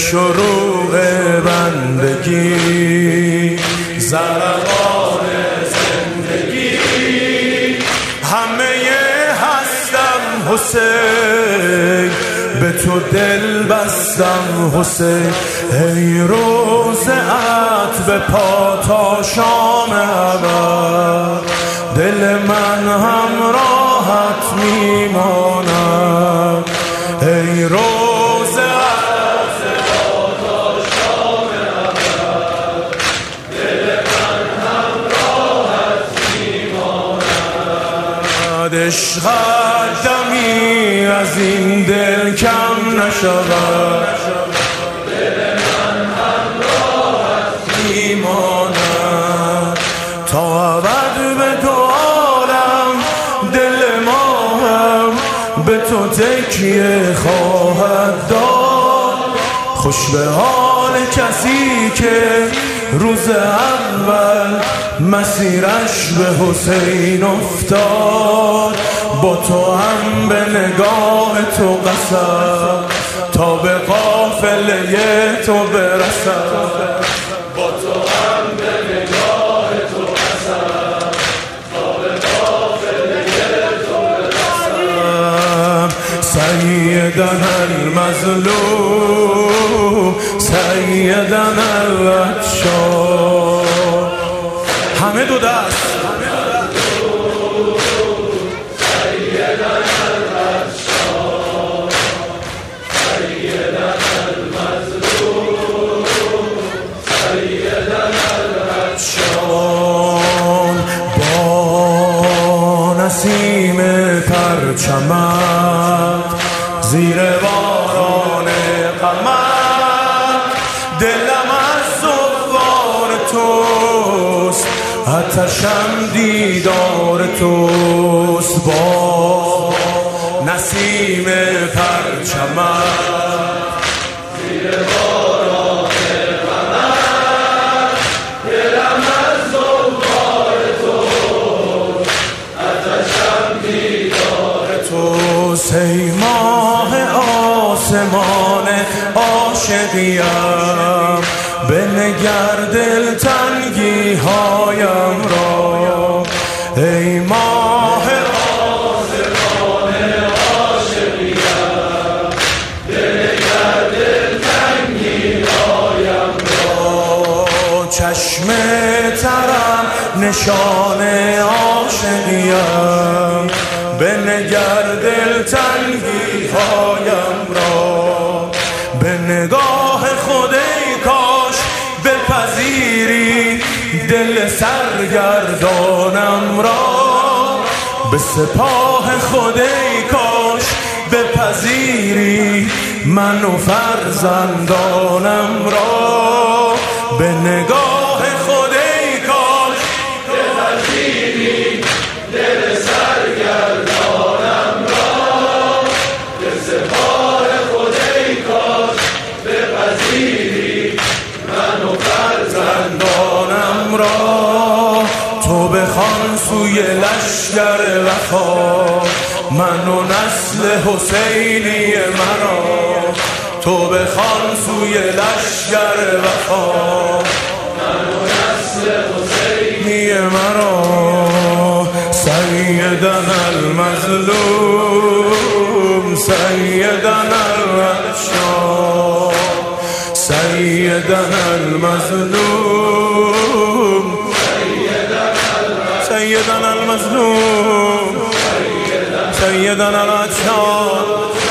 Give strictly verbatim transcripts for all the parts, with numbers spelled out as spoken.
شروق بندگی، زرقان زندگی، همه هستم حسین، به تو دل بستم حسین. ای روزت به پا تا شام ابد، دل من همراهت میماند. ای روزت به پا تا شام ابد، دل من همراهت میماند. عشقت دمی از این دل کم نشود، دل من همراهت میماند. تا ابد به دو عالم دل ما هم به تو تکیه خواهد داد. خوش به حال کسی که روز اول مسیرش به حسین افتاد. با تو هم به نگاه تو قسم تا به قافله تو برسم. با تو هم به نگاه تو قسم تا به قافله تو برسم. سیدنا المظلوم، سیدنا العطشان. همه دو دست. نسیم پرچمت زیر باران غمت، دلم از زوار توست، آتشم دیدار توست. با نسیم پرچمت زیر باران غمت، دلم از زوار توست، آتشم دیدار توست. ای ماه آسمان عاشقیم، بنگر دلتنگی هایم را. ای ماه آسمان عاشقیم، بنگر دلتنگی هایم را. چشم ترم نشان عاشقیم، بنگر دلتنگی هایم را. به نگاه خود ای کاش بپذیری دل سرگردانم را. به سپاه خود ای کاش بپذیری من و فرزندانم را. به نگاه خود ای کاش بپذیری دل سرگردانم را. به سپاه خود ای کاش بپذیری من و فرزندانم را. تو بخوان سوی لشکر وفا من و نسل حسینی مرا. تو بخوان سوی لشکر وفا من و نسل حسینی مرا. سیدنا المظلوم، سیدنا العطشان، سیدنا المظلوم، سیدنا المظلوم، سیدنا العطشان.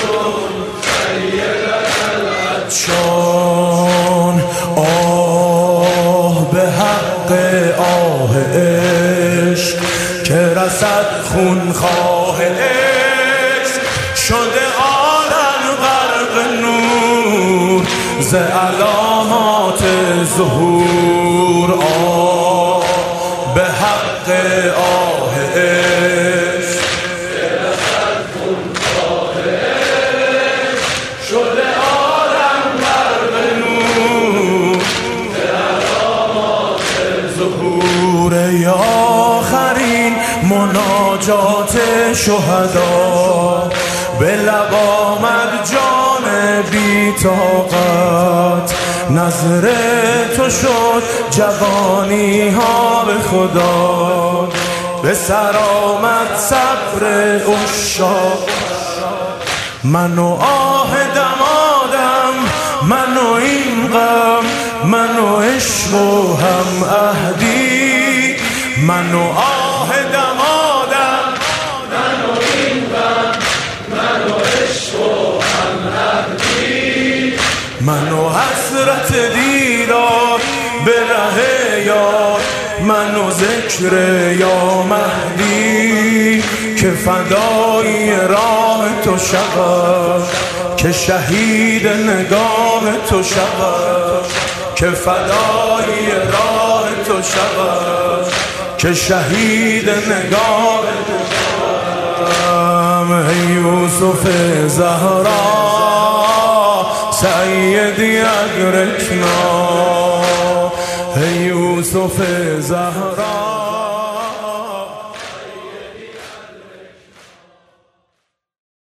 آه به حق آه عشق که رسد خون خواه عشق. شده عالم غرق نور ز علامات ظهور. آه به حق آه عشق که رسد خون خواه عشق. شده عالم غرق نور ز علامات ظهور. یا آخرین مناجات شهدا به لب آمد جان بی طاقت. نظر تو شد جوانی ها به خدا، به سر آمد صبر عشاق. من و آه دمادم، من و این غم، من و عشق و هم عهدی. من و آه دمادم، من و این غم، من و عشق و هم عهدی. من و حسرت دیدار به ره یار، من و ذکر یا مهدی. که فدای راه تو شود، که شهید نگاه تو شود. که فدای راه تو شود، که شهید نگاه تو شود. ای یوسف زهرا سیدی ادرکنا، ای یوسف زهرا.